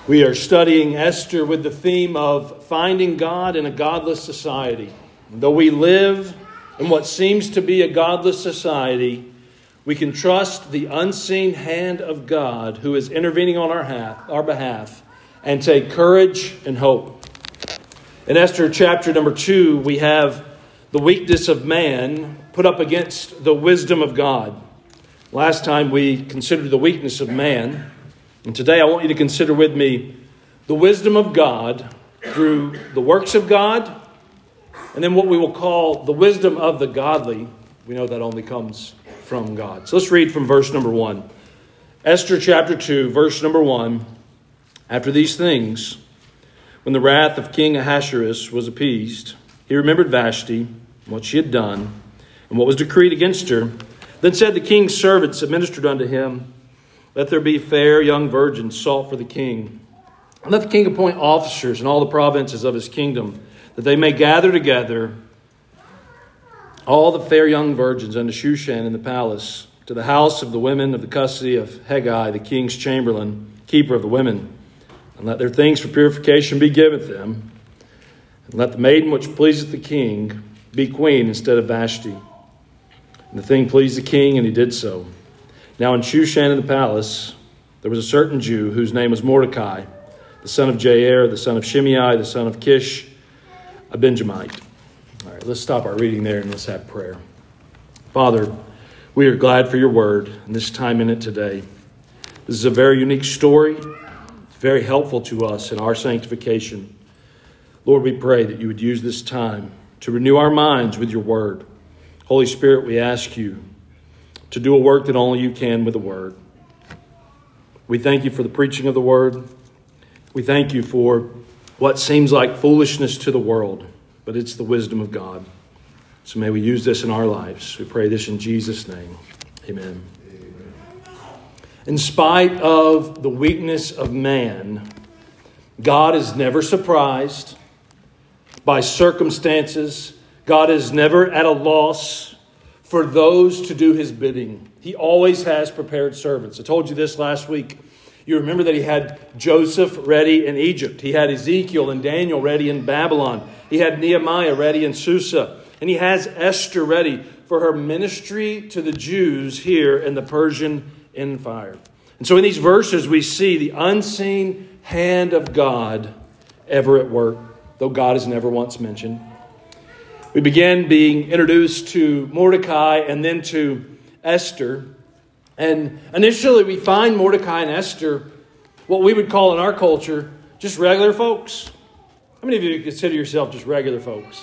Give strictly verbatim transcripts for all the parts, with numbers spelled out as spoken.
We are studying Esther with the theme of finding God in a godless society. Though we live in what seems to be a godless society, we can trust the unseen hand of God who is intervening on our, half, our behalf and take courage and hope. In Esther chapter number two, we have the weakness of man put up against the wisdom of God. Last time we considered the weakness of man. And today I want you to consider with me the wisdom of God through the works of God, and then what we will call the wisdom of the godly. We know that only comes from God. So let's read from verse number one. Esther chapter two, verse number one. After these things, when the wrath of King Ahasuerus was appeased, he remembered Vashti, what she had done, and what was decreed against her. Then said the king's servants that ministered unto him, Let there be fair young virgins sought for the king. And let the king appoint officers in all the provinces of his kingdom, that they may gather together all the fair young virgins unto Shushan in the palace, to the house of the women of the custody of Hegai, the king's chamberlain, keeper of the women. And let their things for purification be given them. And let the maiden which pleaseth the king be queen instead of Vashti. And the thing pleased the king, and he did so. Now in Shushan in the palace, there was a certain Jew whose name was Mordecai, the son of Jair, the son of Shimei, the son of Kish, a Benjamite. All right, let's stop our reading there and let's have prayer. Father, we are glad for your word and this time in it today. This is a very unique story. It's very helpful to us in our sanctification. Lord, we pray that you would use this time to renew our minds with your word. Holy Spirit, we ask you to do a work that only you can with the word. We thank you for the preaching of the word. We thank you for what seems like foolishness to the world, but it's the wisdom of God. So may we use this in our lives. We pray this in Jesus' name. Amen. Amen. In spite of the weakness of man, God is never surprised by circumstances. God is never at a loss for those to do his bidding. He always has prepared servants. I told you this last week. You remember that he had Joseph ready in Egypt. He had Ezekiel and Daniel ready in Babylon. He had Nehemiah ready in Susa. And he has Esther ready for her ministry to the Jews here in the Persian Empire. And so in these verses we see the unseen hand of God ever at work, though God is never once mentioned. We begin being introduced to Mordecai and then to Esther. And initially we find Mordecai and Esther, what we would call in our culture, just regular folks. How many of you consider yourself just regular folks?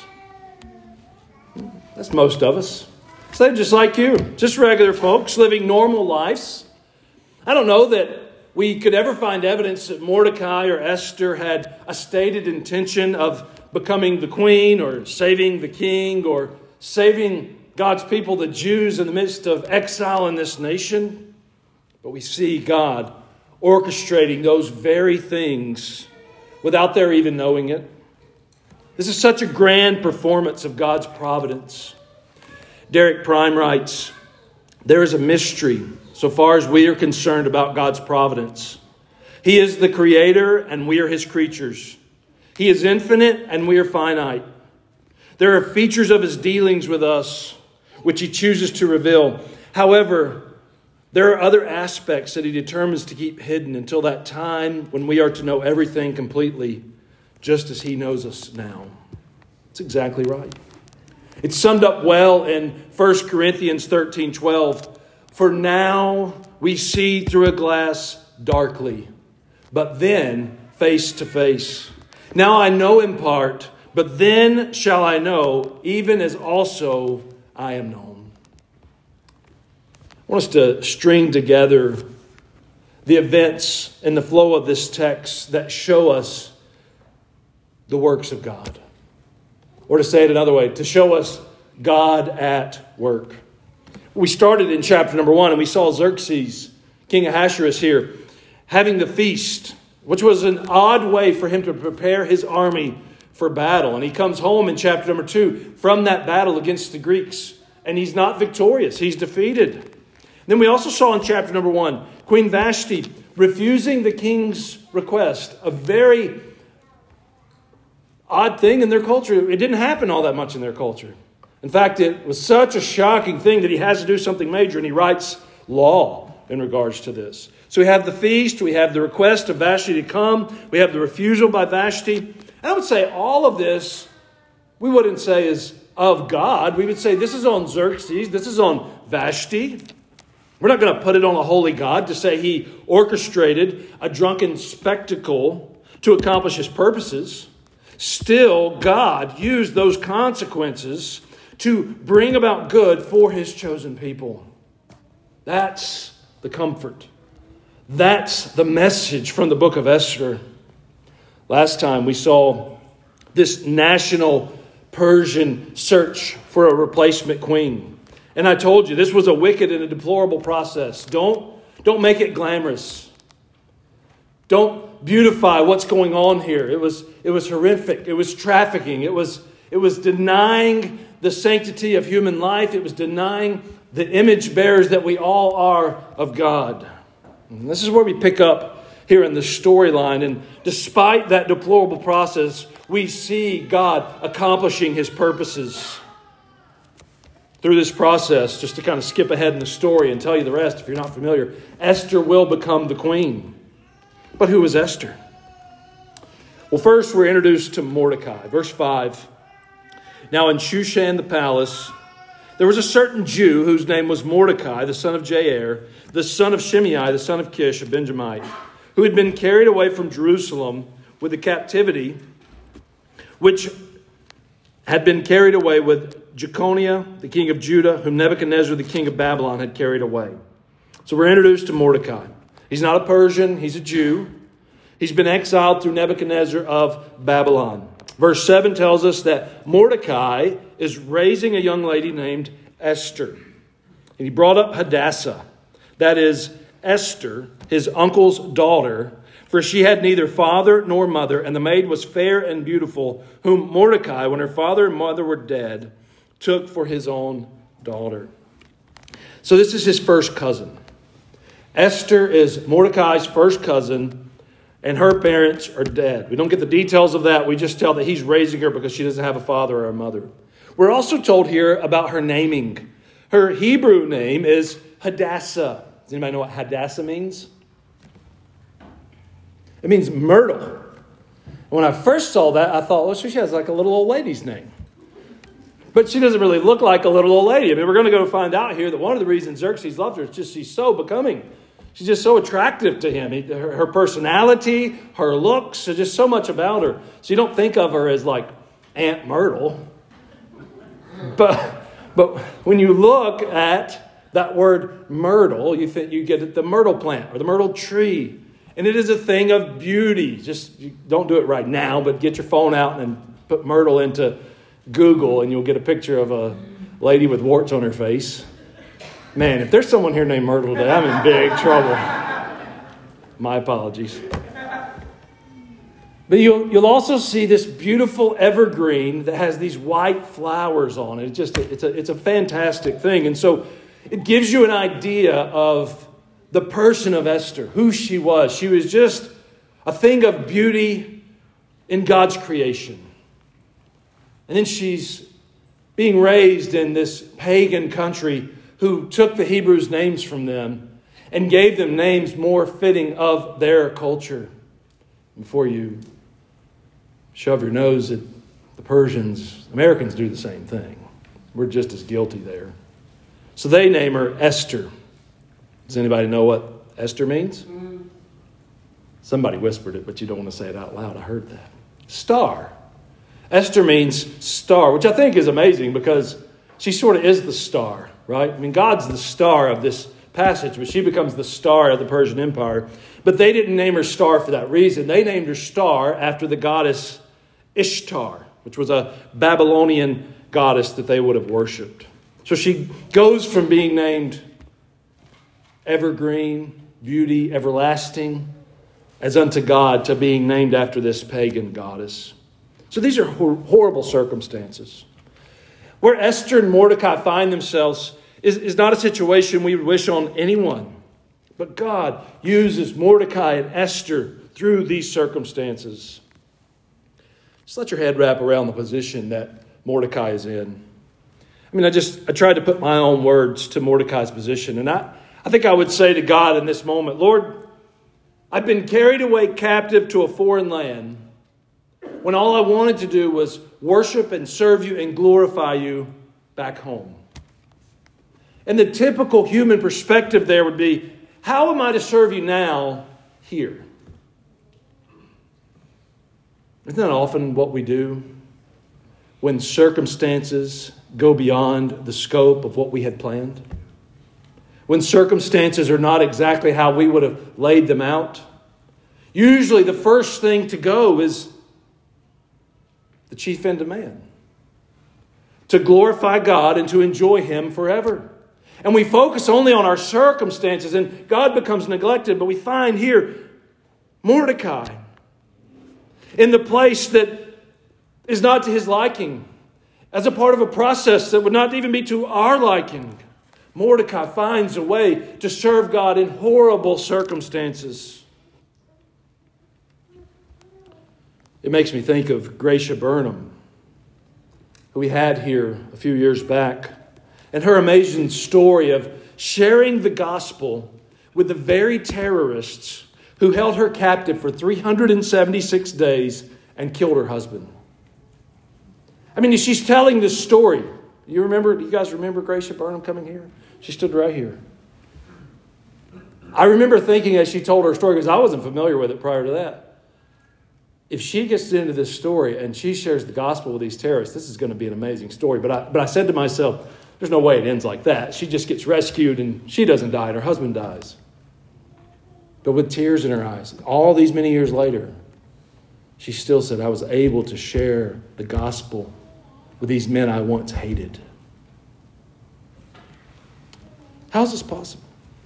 That's most of us. So they're just like you, just regular folks living normal lives. I don't know that we could ever find evidence that Mordecai or Esther had a stated intention of becoming the queen or saving the king or saving God's people, the Jews, in the midst of exile in this nation. But we see God orchestrating those very things without their even knowing it. This is such a grand performance of God's providence. Derek Prime writes, there is a mystery so far as we are concerned about God's providence. He is the creator and we are his creatures. He is infinite and we are finite. There are features of his dealings with us which he chooses to reveal. However, there are other aspects that he determines to keep hidden until that time when we are to know everything completely, just as he knows us now. That's exactly right. It's summed up well in First Corinthians thirteen twelve. For now we see through a glass darkly, but then face to face. Now I know in part, but then shall I know, even as also I am known. I want us to string together the events and the flow of this text that show us the works of God. Or to say it another way, to show us God at work. We started in chapter number one and we saw Xerxes, King Ahasuerus here, having the feast, which was an odd way for him to prepare his army for battle. And he comes home in chapter number two from that battle against the Greeks. And he's not victorious. He's defeated. Then we also saw in chapter number one, Queen Vashti refusing the king's request. A very odd thing in their culture. It didn't happen all that much in their culture. In fact, it was such a shocking thing that he has to do something major, and he writes law in regards to this. So we have the feast, we have the request of Vashti to come, we have the refusal by Vashti. And I would say all of this, we wouldn't say is of God. We would say this is on Xerxes, this is on Vashti. We're not going to put it on a holy God to say he orchestrated a drunken spectacle to accomplish his purposes. Still, God used those consequences to bring about good for his chosen people. That's the comfort. That's the message from the book of Esther. Last time we saw this national Persian search for a replacement queen. And I told you this was a wicked and a deplorable process. Don't, don't make it glamorous. Don't beautify what's going on here. It was, it was horrific. It was trafficking. It was, it was denying the sanctity of human life. It was denying the image bearers that we all are of God. And this is where we pick up here in the storyline. And despite that deplorable process, we see God accomplishing his purposes through this process. Just to kind of skip ahead in the story and tell you the rest if you're not familiar, Esther will become the queen. But who was Esther? Well, first we're introduced to Mordecai. Verse five. Now in Shushan the palace, there was a certain Jew whose name was Mordecai, the son of Jair, the son of Shimei, the son of Kish, a Benjamite, who had been carried away from Jerusalem with the captivity, which had been carried away with Jeconiah, the king of Judah, whom Nebuchadnezzar, the king of Babylon, had carried away. So we're introduced to Mordecai. He's not a Persian, he's a Jew. He's been exiled through Nebuchadnezzar of Babylon. Verse seven tells us that Mordecai is raising a young lady named Esther. And he brought up Hadassah, that is Esther, his uncle's daughter, for she had neither father nor mother, and the maid was fair and beautiful, whom Mordecai, when her father and mother were dead, took for his own daughter. So this is his first cousin. Esther is Mordecai's first cousin, and her parents are dead. We don't get the details of that. We just tell that he's raising her because she doesn't have a father or a mother. We're also told here about her naming. Her Hebrew name is Hadassah. Does anybody know what Hadassah means? It means myrtle. And when I first saw that, I thought, well, she has like a little old lady's name. But she doesn't really look like a little old lady. I mean, we're going to go find out here that one of the reasons Xerxes loved her is just she's so becoming. She's just so attractive to him. He, her, her personality, her looks, there's just so much about her. So you don't think of her as like Aunt Myrtle. But, but when you look at that word myrtle, you think you get the myrtle plant or the myrtle tree. And it is a thing of beauty. Just don't do it right now, but get your phone out and put myrtle into Google and you'll get a picture of a lady with warts on her face. Man, if there's someone here named Myrtle today, I'm in big trouble. My apologies. But you'll, you'll also see this beautiful evergreen that has these white flowers on it. It's just a, it's a, it's a fantastic thing. And so it gives you an idea of the person of Esther, who she was. She was just a thing of beauty in God's creation. And then she's being raised in this pagan country who took the Hebrews' names from them and gave them names more fitting of their culture. Before you shove your nose at the Persians, Americans do the same thing. We're just as guilty there. So they name her Esther. Does anybody know what Esther means? Mm. Somebody whispered it, but you don't want to say it out loud. I heard that. Star. Esther means star, which I think is amazing because she sort of is the star, right? I mean, God's the star of this passage, but she becomes the star of the Persian Empire. But they didn't name her star for that reason. They named her star after the goddess Ishtar, which was a Babylonian goddess that they would have worshipped. So she goes from being named evergreen, beauty, everlasting, as unto God, to being named after this pagan goddess. So these are hor- horrible circumstances. Where Esther and Mordecai find themselves is, is not a situation we would wish on anyone. But God uses Mordecai and Esther through these circumstances. Just let your head wrap around the position that Mordecai is in. I mean, I just, I tried to put my own words to Mordecai's position. And I, I think I would say to God in this moment, Lord, I've been carried away captive to a foreign land when all I wanted to do was worship and serve you and glorify you back home. And the typical human perspective there would be, how am I to serve you now here? Isn't that often what we do when circumstances go beyond the scope of what we had planned? When circumstances are not exactly how we would have laid them out? Usually the first thing to go is the chief end of man. To glorify God and to enjoy Him forever. And we focus only on our circumstances and God becomes neglected. But we find here Mordecai in the place that is not to his liking, as a part of a process that would not even be to our liking. Mordecai finds a way to serve God in horrible circumstances. It makes me think of Gracia Burnham, who we had here a few years back, and her amazing story of sharing the gospel with the very terrorists who held her captive for three hundred seventy-six days and killed her husband. I mean, she's telling this story. You remember, you guys remember Gracia Burnham coming here? She stood right here. I remember thinking as she told her story, because I wasn't familiar with it prior to that, if she gets into this story and she shares the gospel with these terrorists, this is going to be an amazing story. But I, but I said to myself, there's no way it ends like that. She just gets rescued and she doesn't die and her husband dies. But with tears in her eyes, all these many years later, she still said, I was able to share the gospel with these men I once hated. How is this possible?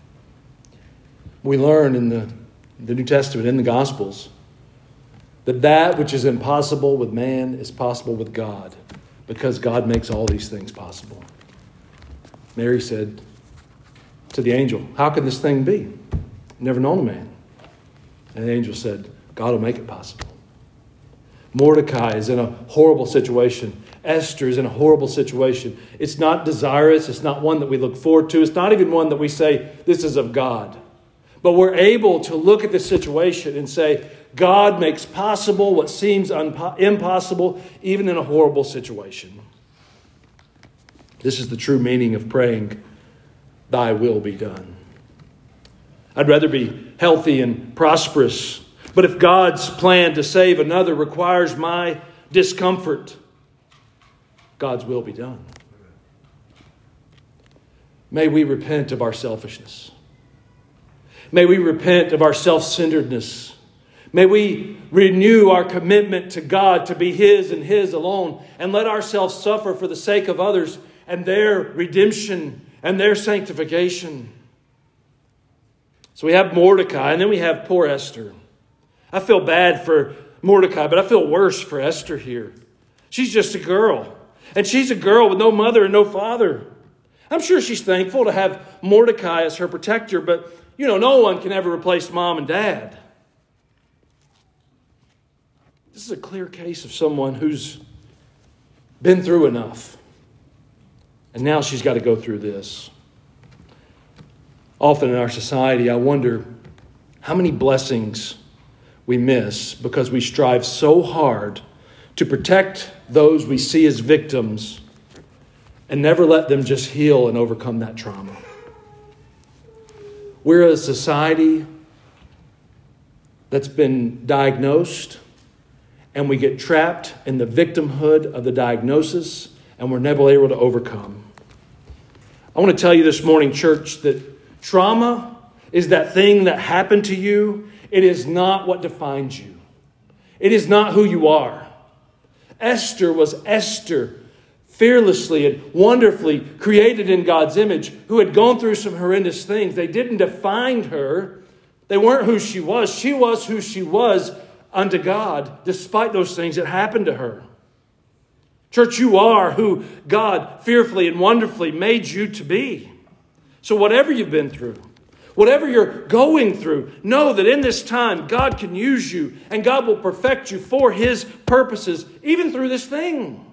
We learn in the, the New Testament, in the Gospels, that that which is impossible with man is possible with God, because God makes all these things possible. Mary said to the angel, how can this thing be? Never known a man. And the angel said, God will make it possible. Mordecai is in a horrible situation. Esther is in a horrible situation. It's not desirous. It's not one that we look forward to. It's not even one that we say, this is of God. But we're able to look at this situation and say, God makes possible what seems unpo- impossible, even in a horrible situation. This is the true meaning of praying, thy will be done. I'd rather be healthy and prosperous. But if God's plan to save another requires my discomfort, God's will be done. May we repent of our selfishness. May we repent of our self-centeredness. May we renew our commitment to God to be His and His alone, and let ourselves suffer for the sake of others and their redemption and their sanctification. So we have Mordecai, and then we have poor Esther. I feel bad for Mordecai, but I feel worse for Esther here. She's just a girl. And she's a girl with no mother and no father. I'm sure she's thankful to have Mordecai as her protector, but, you know, no one can ever replace mom and dad. This is a clear case of someone who's been through enough. And now she's got to go through this. Often in our society, I wonder how many blessings we miss because we strive so hard to protect those we see as victims and never let them just heal and overcome that trauma. We're a society that's been diagnosed, and we get trapped in the victimhood of the diagnosis, and we're never able to overcome. I want to tell you this morning, church, that trauma is that thing that happened to you. It is not what defines you. It is not who you are. Esther was Esther, fearlessly and wonderfully created in God's image, who had gone through some horrendous things. They didn't define her. They weren't who she was. She was who she was unto God, despite those things that happened to her. Church, you are who God fearfully and wonderfully made you to be. So whatever you've been through, Whatever you're going through, know that in this time, God can use you and God will perfect you for His purposes, even through this thing.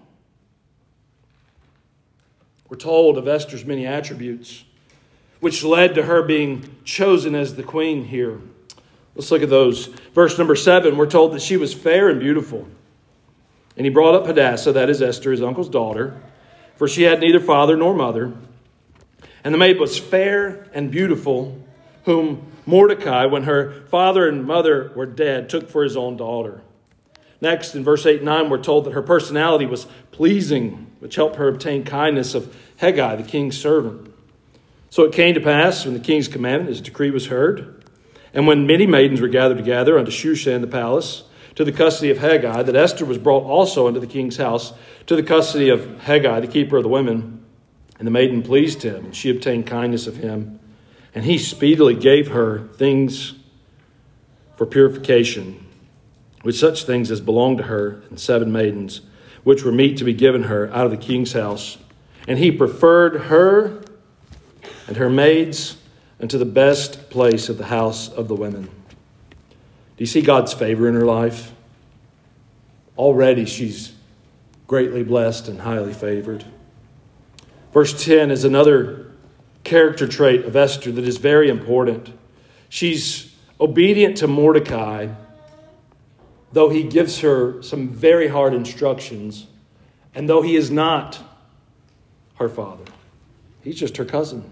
We're told of Esther's many attributes, which led to her being chosen as the queen here. Let's look at those. Verse number seven, we're told that she was fair and beautiful. And he brought up Hadassah, that is Esther, his uncle's daughter, for she had neither father nor mother. And the maid was fair and beautiful, whom Mordecai, when her father and mother were dead, took for his own daughter. Next, in verse eight and nine, we're told that her personality was pleasing, which helped her obtain kindness of Hegai, the king's servant. So it came to pass, when the king's commandment, his decree was heard, and when many maidens were gathered together unto Shushan the palace, to the custody of Hegai, that Esther was brought also into the king's house, to the custody of Hegai, the keeper of the women. And the maiden pleased him, and she obtained kindness of him. And he speedily gave her things for purification, with such things as belonged to her, and seven maidens, which were meet to be given her out of the king's house. And he preferred her and her maids unto the best place of the house of the women. Do you see God's favor in her life? Already she's greatly blessed and highly favored. Verse ten is another character trait of Esther that is very important. She's obedient to Mordecai, though he gives her some very hard instructions, and though he is not her father. He's just her cousin.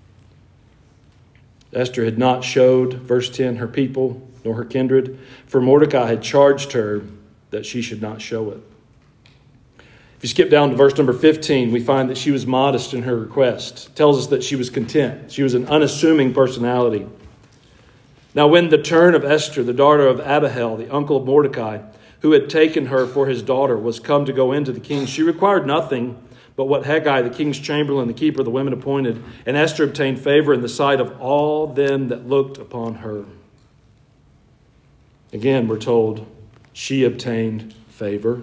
Esther had not showed, verse ten, her people nor her kindred, for Mordecai had charged her that she should not show it. If you skip down to verse number fifteen, we find that she was modest in her request. It tells us that she was content. She was an unassuming personality. Now when the turn of Esther, the daughter of Abihail, the uncle of Mordecai, who had taken her for his daughter, was come to go into the king, she required nothing but what Hegai, the king's chamberlain, the keeper of the women, appointed. And Esther obtained favor in the sight of all them that looked upon her. Again, we're told she obtained favor.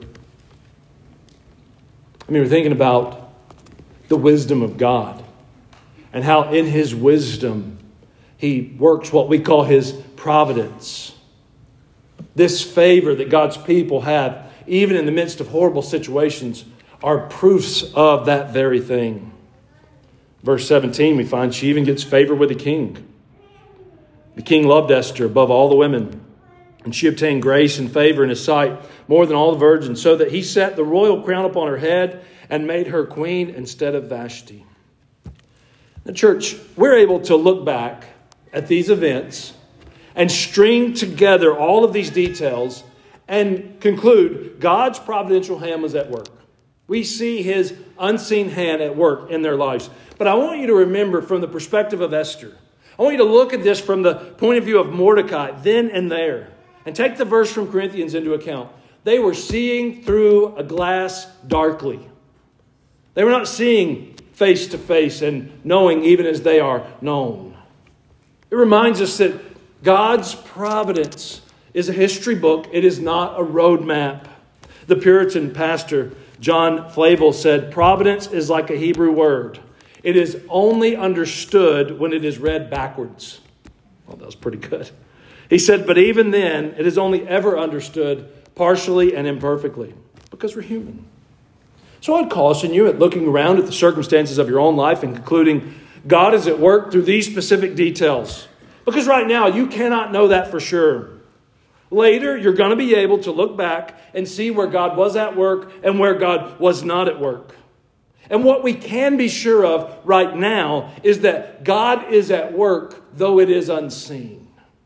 I mean, we're thinking about the wisdom of God and how in His wisdom He works what we call His providence. This favor that God's people have, even in the midst of horrible situations, are proofs of that very thing. Verse seventeen, we find she even gets favor with the king. The king loved Esther above all the women, and she obtained grace and favor in his sight more than all the virgins, so that he set the royal crown upon her head and made her queen instead of Vashti. Now, church, we're able to look back at these events and string together all of these details and conclude God's providential hand was at work. We see His unseen hand at work in their lives. But I want you to remember from the perspective of Esther. I want you to look at this from the point of view of Mordecai then and there. And take the verse from Corinthians into account. They were seeing through a glass darkly. They were not seeing face to face and knowing even as they are known. It reminds us that God's providence is a history book. It is not a roadmap. The Puritan pastor John Flavel said, "Providence is like a Hebrew word. It is only understood when it is read backwards." Well, that was pretty good. He said, but even then, it is only ever understood partially and imperfectly because we're human. So I'd caution you at looking around at the circumstances of your own life and concluding God is at work through these specific details. Because right now, you cannot know that for sure. Later, you're going to be able to look back and see where God was at work and where God was not at work. And what we can be sure of right now is that God is at work, though it is unseen.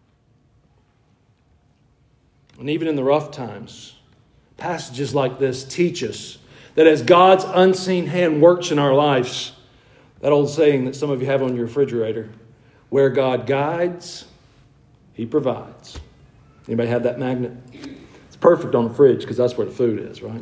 And even in the rough times, passages like this teach us that as God's unseen hand works in our lives, that old saying that some of you have on your refrigerator, where God guides, He provides. Anybody have that magnet? It's perfect on the fridge because that's where the food is, right?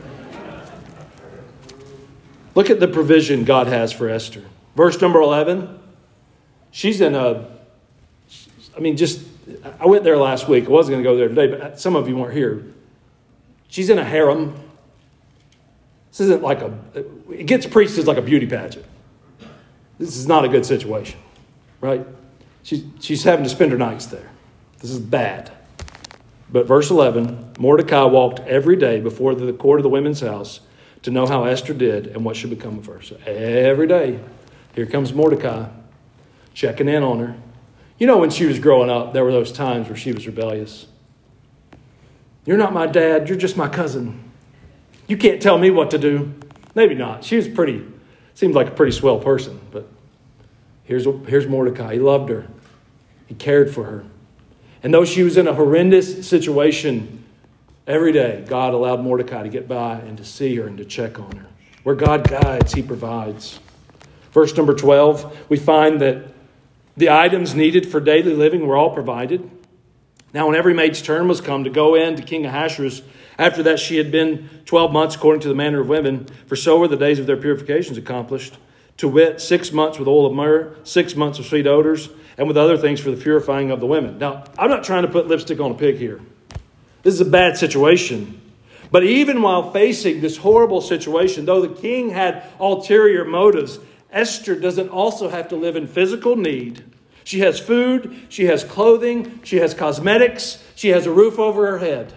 Look at the provision God has for Esther. Verse number eleven. She's in a, I mean, just, I went there last week. I wasn't going to go there today, but some of you weren't here. She's in a harem. This isn't like a, it gets preached as like a beauty pageant. This is not a good situation, right? She's, she's having to spend her nights there. This is bad. But verse eleven, Mordecai walked every day before the court of the women's house to know how Esther did and what should become of her. So every day, here comes Mordecai, checking in on her. You know, when she was growing up, there were those times where she was rebellious. You're not my dad, you're just my cousin. You can't tell me what to do. Maybe not. She was pretty, seemed like a pretty swell person. But here's, here's Mordecai. He loved her. He cared for her. And though she was in a horrendous situation, every day God allowed Mordecai to get by and to see her and to check on her. Where God guides, he provides. Verse number twelve, we find that the items needed for daily living were all provided. Now when every maid's turn was come to go in to King Ahasuerus, after that she had been twelve months according to the manner of women, for so were the days of their purifications accomplished, to wit, six months with oil of myrrh, six months of sweet odors, and with other things for the purifying of the women. Now, I'm not trying to put lipstick on a pig here. This is a bad situation. But even while facing this horrible situation, though the king had ulterior motives, Esther doesn't also have to live in physical need. She has food, she has clothing, she has cosmetics, she has a roof over her head.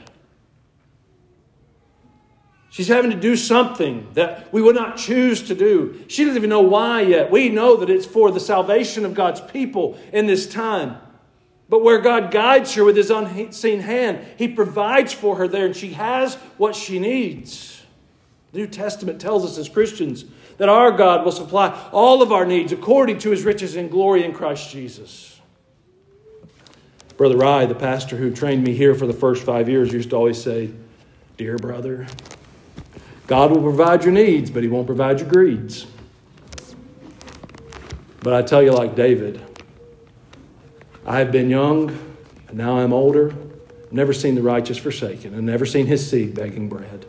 She's having to do something that we would not choose to do. She doesn't even know why yet. We know that it's for the salvation of God's people in this time. But where God guides her with his unseen hand, he provides for her there, and she has what she needs. The New Testament tells us as Christians that our God will supply all of our needs according to his riches and glory in Christ Jesus. Brother Rye, the pastor who trained me here for the first five years, used to always say, "Dear brother, God will provide your needs, but he won't provide your greeds." But I tell you, like David, I have been young, and now I'm older, never seen the righteous forsaken, and never seen his seed begging bread.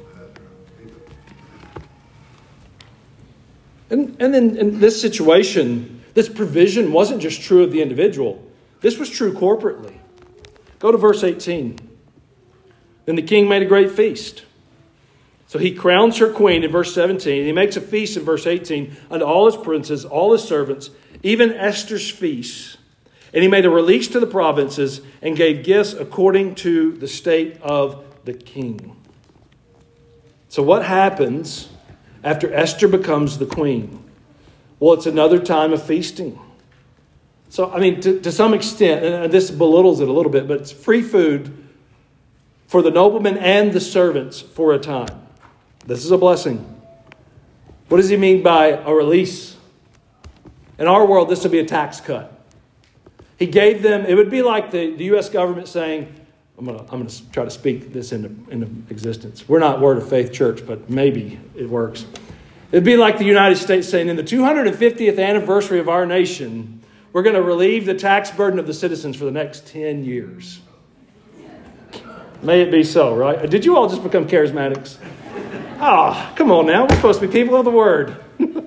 And, and then in this situation, this provision wasn't just true of the individual. This was true corporately. Go to verse eighteen. Then the king made a great feast. So he crowns her queen in verse seventeen. He makes a feast in verse eighteen unto all his princes, all his servants, even Esther's feast. And he made a release to the provinces and gave gifts according to the state of the king. So what happens after Esther becomes the queen? Well, it's another time of feasting. So, I mean, to, to some extent, and this belittles it a little bit, but it's free food for the noblemen and the servants for a time. This is a blessing. What does he mean by a release? In our world, this would be a tax cut. He gave them, it would be like the, the U S government saying, I'm going to I'm going to try to speak this into, into existence. We're not Word of Faith Church, but maybe it works. It'd be like the United States saying, in the two hundred fiftieth anniversary of our nation, we're going to relieve the tax burden of the citizens for the next ten years. May it be so, right? Did you all just become charismatics? Ah, oh, come on now. We're supposed to be people of the Word.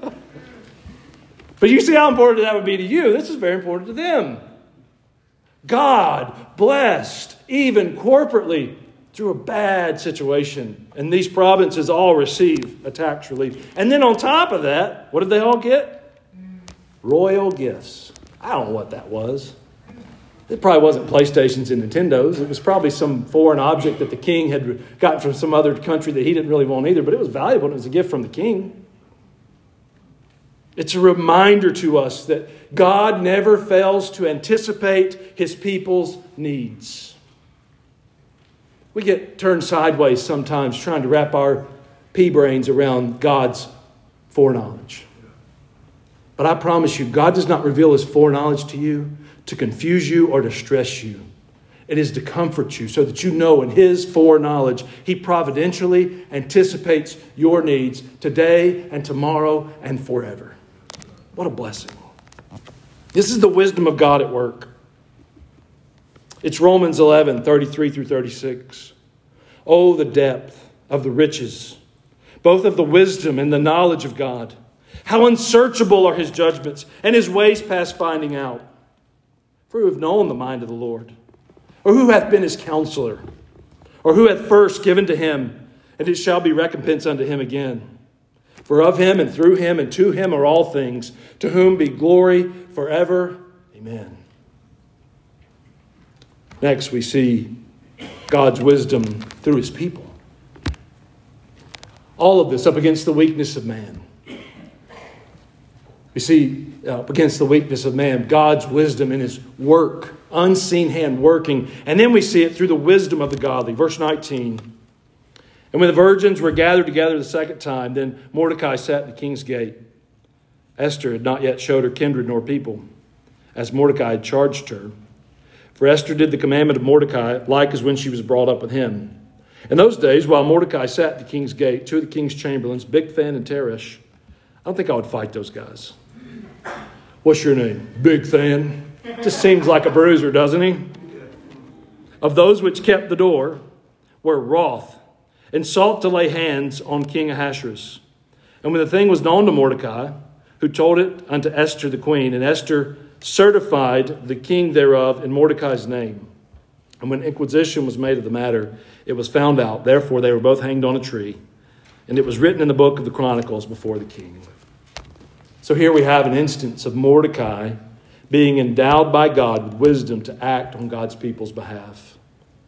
But you see how important that would be to you. This is very important to them. God blessed, even corporately, through a bad situation. And these provinces all receive a tax relief. And then on top of that, what did they all get? Royal gifts. I don't know what that was. It probably wasn't PlayStations and Nintendos. It was probably some foreign object that the king had gotten from some other country that he didn't really want either. But it was valuable and it was a gift from the king. It's a reminder to us that God never fails to anticipate his people's needs. We get turned sideways sometimes trying to wrap our pea brains around God's foreknowledge. But I promise you, God does not reveal his foreknowledge to you to confuse you or to stress you. It is to comfort you so that you know in his foreknowledge, he providentially anticipates your needs today and tomorrow and forever. What a blessing. This is the wisdom of God at work. It's Romans eleven, thirty-three through thirty-six. Oh, the depth of the riches, both of the wisdom and the knowledge of God. How unsearchable are his judgments and his ways past finding out. For who have known the mind of the Lord? Or who hath been his counselor? Or who hath first given to him, and it shall be recompense unto him again? For of him and through him and to him are all things, to whom be glory forever. Amen. Next, we see God's wisdom through his people. All of this up against the weakness of man. We see uh, up against the weakness of man, God's wisdom in his work, unseen hand working. And then we see it through the wisdom of the godly. Verse nineteen. And when the virgins were gathered together the second time, then Mordecai sat in the king's gate. Esther had not yet showed her kindred nor people, as Mordecai had charged her. For Esther did the commandment of Mordecai, like as when she was brought up with him. In those days, while Mordecai sat at the king's gate, two of the king's chamberlains, Bigthan and Teresh, I don't think I would fight those guys. What's your name? Bigthan. Just seems like a bruiser, doesn't he? Of those which kept the door were wroth, and sought to lay hands on King Ahasuerus. And when the thing was known to Mordecai, who told it unto Esther the queen, and Esther certified the king thereof in Mordecai's name. And when inquisition was made of the matter, it was found out. Therefore they were both hanged on a tree. And it was written in the book of the Chronicles before the king. So here we have an instance of Mordecai being endowed by God with wisdom to act on God's people's behalf.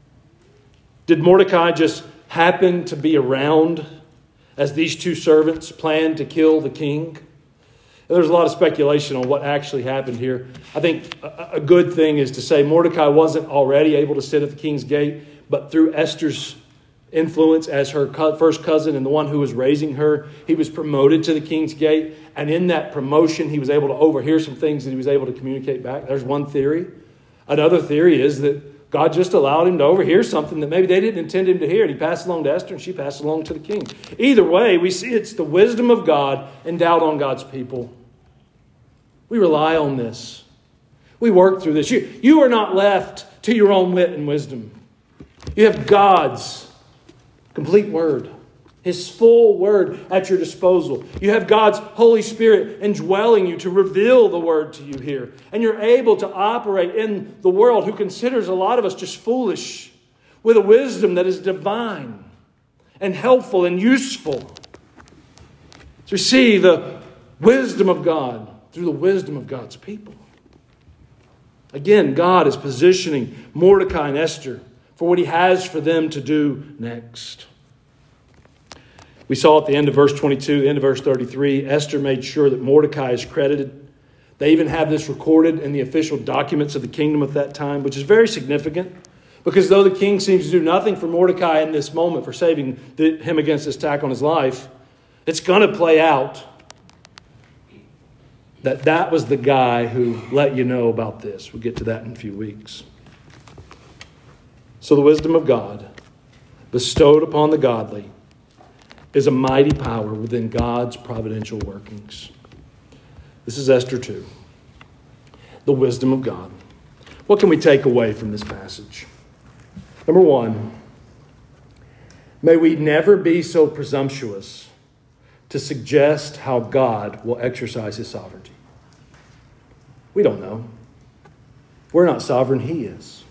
Did Mordecai just happen to be around as these two servants planned to kill the king? There's a lot of speculation on what actually happened here. I think a good thing is to say Mordecai wasn't already able to sit at the king's gate, but through Esther's influence as her first cousin and the one who was raising her, he was promoted to the king's gate. And in that promotion, he was able to overhear some things that he was able to communicate back. There's one theory. Another theory is that God just allowed him to overhear something that maybe they didn't intend him to hear. And he passed along to Esther and she passed along to the king. Either way, we see it's the wisdom of God endowed on God's people. We rely on this. We work through this. You, you are not left to your own wit and wisdom. You have God's complete word, his full word at your disposal. You have God's Holy Spirit indwelling you to reveal the word to you here. And you're able to operate in the world who considers a lot of us just foolish with a wisdom that is divine and helpful and useful. So we see the wisdom of God through the wisdom of God's people. Again, God is positioning Mordecai and Esther for what he has for them to do next. We saw at the end of verse twenty-two, the end of verse thirty-three, Esther made sure that Mordecai is credited. They even have this recorded in the official documents of the kingdom at that time, which is very significant because though the king seems to do nothing for Mordecai in this moment for saving the, him against this attack on his life, it's going to play out that that was the guy who let you know about this. We'll get to that in a few weeks. So the wisdom of God bestowed upon the godly is a mighty power within God's providential workings. This is Esther two. The wisdom of God. What can we take away from this passage? Number one, may we never be so presumptuous to suggest how God will exercise his sovereignty. We don't know. We're not sovereign, he is.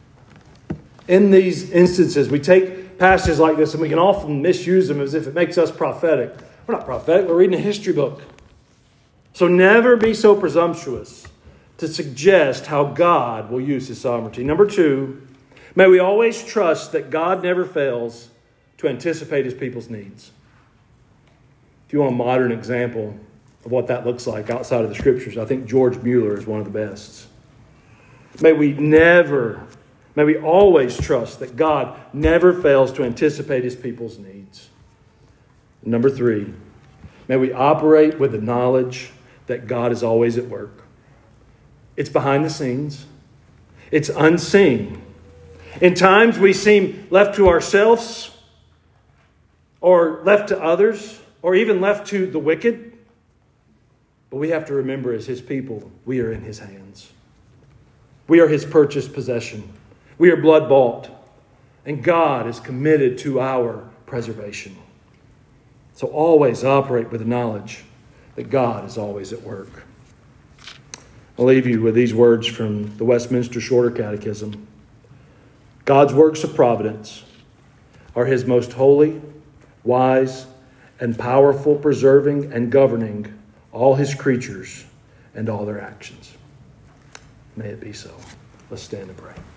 In these instances, we take passages like this and we can often misuse them as if it makes us prophetic. We're not prophetic, we're reading a history book. So never be so presumptuous to suggest how God will use his sovereignty. Number two, may we always trust that God never fails to anticipate his people's needs. If you want a modern example of what that looks like outside of the scriptures, I think George Mueller is one of the best. May we never, may we always trust that God never fails to anticipate his people's needs. Number three, may we operate with the knowledge that God is always at work. It's behind the scenes. It's unseen. In times we seem left to ourselves or left to others, or even left to the wicked. But we have to remember as his people, we are in his hands. We are his purchased possession. We are blood bought. And God is committed to our preservation. So always operate with the knowledge that God is always at work. I'll leave you with these words from the Westminster Shorter Catechism. God's works of providence are his most holy, wise, and powerful, preserving and governing all his creatures and all their actions. May it be so. Let's stand and pray.